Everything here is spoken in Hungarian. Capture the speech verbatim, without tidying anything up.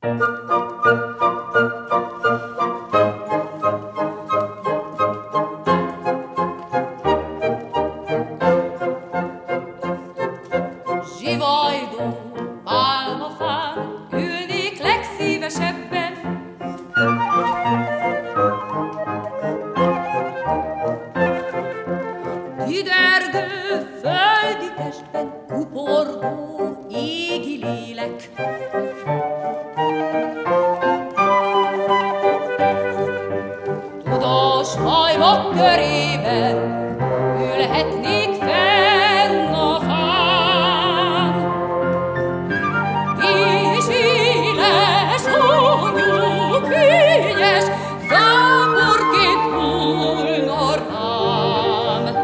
Zsivajdó pálmafán ülnék legszívesebben. Tidergő földi testben kuporgó égi lélek. Tudós majmok körében ülhetnék fenn a fán. És éles hangjuk fényes záporként múlna rám.